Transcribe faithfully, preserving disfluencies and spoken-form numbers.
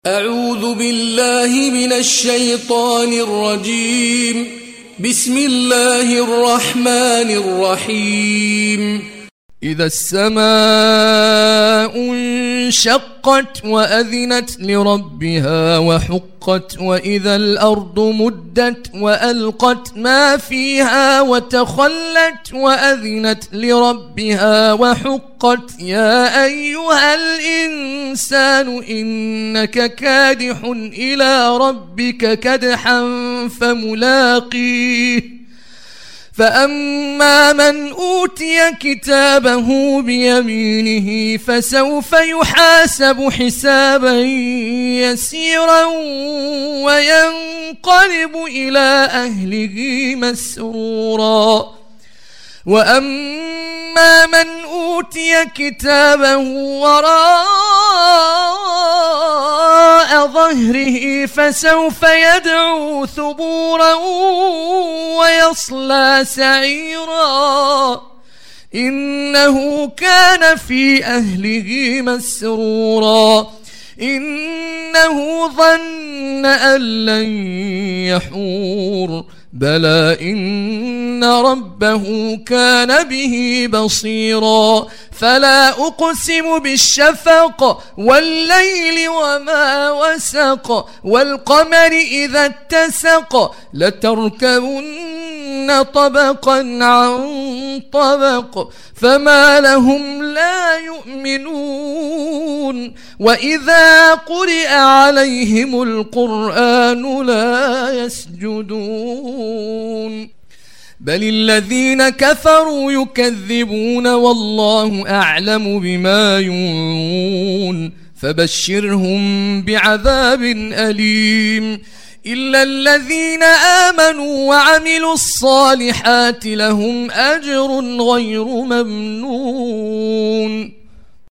أعوذ بالله من الشيطان الرجيم. بسم الله الرحمن الرحيم. إذا السماء انشقت وأذنت لربها وحقت وإذا الأرض مدت وألقت ما فيها وتخلت وأذنت لربها وحقت يا أيها الإنسان إنك كادح إلى ربك كدحا فملاقيه فأما من أوتي كتابه بيمينه فسوف يحاسب حسابا يسيرا وينقلب إلى أهله مسرورا وأما من أوتي كتابه وراء ظهره فسوف يدعو ثبورا ويصلى سعيرا إنه كان في أهله مسرورا إنه ظن أن لن يحور بلى إن ربه كان به بصيرا فلا أقسم بالشفق والليل وما وسق والقمر إذا اتسق لتركبن طبقا عن طبق فما لهم لا يؤمنون وإذا قرئ عليهم القرآن لا يسجدون بل الذين كفروا يكذبون والله أعلم بما يوعون فبشرهم بعذاب أليم إلا الذين آمنوا وعملوا الصالحات لهم أجر غير ممنون.